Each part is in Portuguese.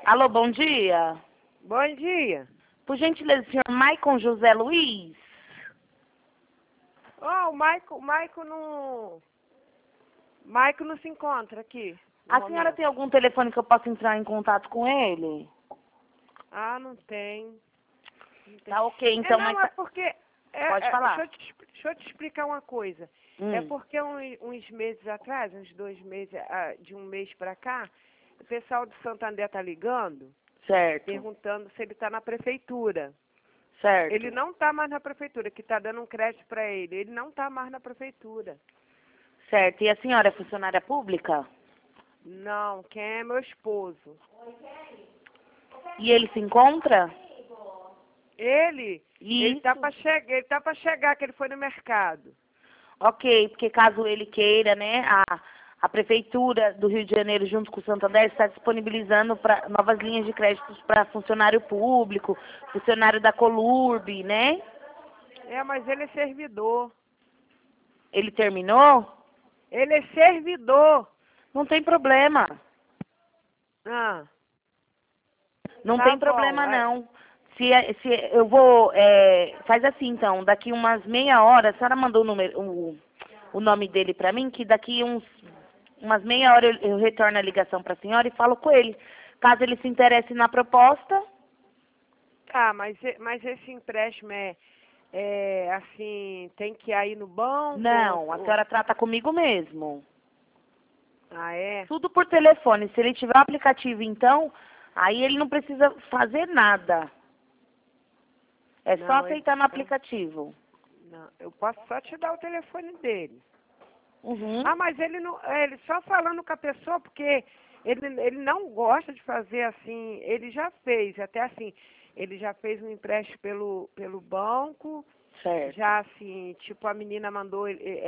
Alô, bom dia. Bom dia. Por gentileza, senhor Maicon José Luiz? Oh, o Maico não se encontra aqui. A senhora tem algum telefone que eu possa entrar em contato com ele? Ah, não tem. Não tem. Tá ok, então... Não, mas... é porque... Pode falar. Deixa eu te explicar uma coisa. É porque uns meses atrás, uns 2 meses, de um mês pra cá, o pessoal de Santander tá ligando, Certo. perguntando se ele tá na prefeitura. Certo. Ele não tá mais na prefeitura, que tá dando um crédito pra ele. Ele não tá mais na prefeitura. Certo. E a senhora é funcionária pública? Não, quem é meu esposo. E ele se encontra? Ele Isso. tá pra chegar, que ele foi no mercado. Ok, porque caso ele queira, né, a Prefeitura do Rio de Janeiro, junto com o Santander, está disponibilizando novas linhas de créditos para funcionário público, funcionário da Colurb, né? É, mas ele é servidor. Ele terminou? Ele é servidor. Não tem problema. Ah, Não tá tem bom. problema, não. Se eu vou... faz assim, então. Daqui umas meia hora, a senhora mandou o nome dele para mim, que daqui umas meia hora eu retorno a ligação para a senhora e falo com ele. Caso ele se interesse na proposta... Tá, mas esse empréstimo assim, tem que ir aí no banco? Não, a senhora trata comigo mesmo. Ah, é? Tudo por telefone. Se ele tiver o aplicativo, então, aí ele não precisa fazer nada. É só Não, aceitar no aplicativo. Não, eu posso só te dar o telefone dele. Uhum. Ah, mas ele não, ele só falando com a pessoa, porque ele não gosta de fazer assim, ele já fez, até assim, ele já fez um empréstimo pelo banco, Certo. já assim, tipo, a menina mandou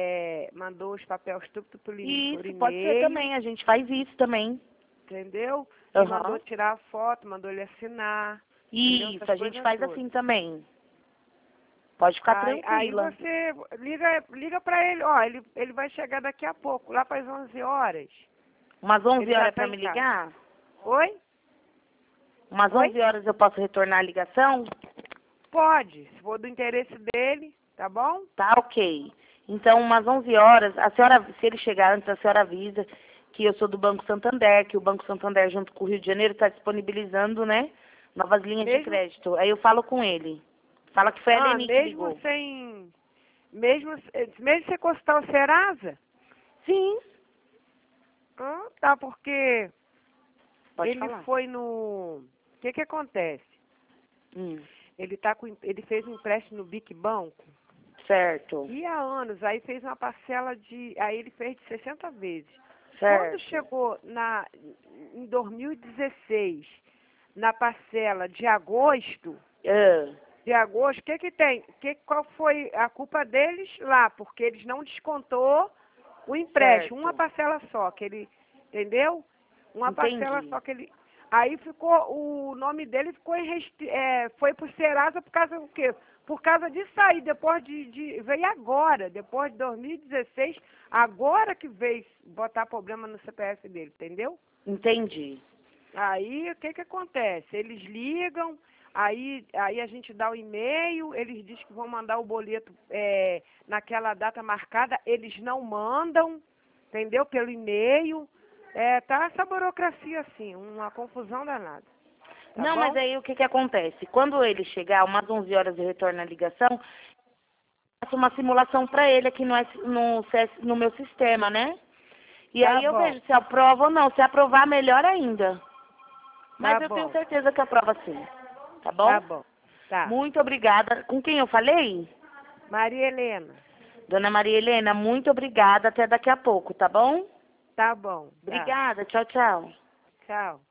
os papéis tudo por Isso, e-mail, pode ser também. A gente faz isso também. entendeu? E Uhum. mandou tirar a foto, mandou ele assinar. Isso, a gente faz assim também. Pode ficar Aí tranquila. você liga pra ele, ó, ele vai chegar daqui a pouco, lá para as 11 horas. Umas 11 Ele já horas tá para em me casa. ligar? Oi? Umas Oi? 11 horas eu posso retornar a ligação? Pode, se for do interesse dele, tá bom? Tá, ok. Então, umas 11 horas, a senhora, se ele chegar antes, a senhora avisa que eu sou do Banco Santander, que o Banco Santander, junto com o Rio de Janeiro, está disponibilizando, né, novas linhas de crédito. Aí eu falo com ele. Fala que foi a Leni que ligou. Mesmo sem você costar o Serasa? Sim. Tá, porque Pode ele falar. foi no... O que acontece? Ele fez um empréstimo no Bic Banco. Certo. E há anos, aí fez uma parcela aí ele fez de 60 vezes. Certo. Quando chegou em 2016, na parcela de agosto, o que que tem? Qual foi a culpa deles lá? Porque eles não descontou o empréstimo, Certo. uma parcela só, que ele, entendeu? Uma Entendi. parcela só que ele... Aí o nome dele foi pro Serasa por causa do quê? Por causa de sair, depois veio agora, depois de 2016, agora que veio botar problema no CPF dele, entendeu? Entendi. Aí, o que que acontece? Eles ligam, aí a gente dá o e-mail, eles dizem que vão mandar o boleto naquela data marcada, eles não mandam, entendeu? Pelo e-mail. Tá essa burocracia assim, uma confusão danada. Tá Não, bom? mas aí o que que acontece? Quando ele chegar, umas 11 horas eu retorno a ligação, faço uma simulação para ele aqui no meu sistema, né? E Tá aí eu bom. vejo se aprova ou não. Se aprovar, melhor ainda. Mas Tá eu tenho bom. certeza que aprova sim. Tá bom? Tá bom. Tá. Muito obrigada. Com quem eu falei? Maria Helena. Dona Maria Helena, muito obrigada. Até daqui a pouco, tá bom? Tá bom. Tá. Obrigada. Tchau, tchau. Tchau.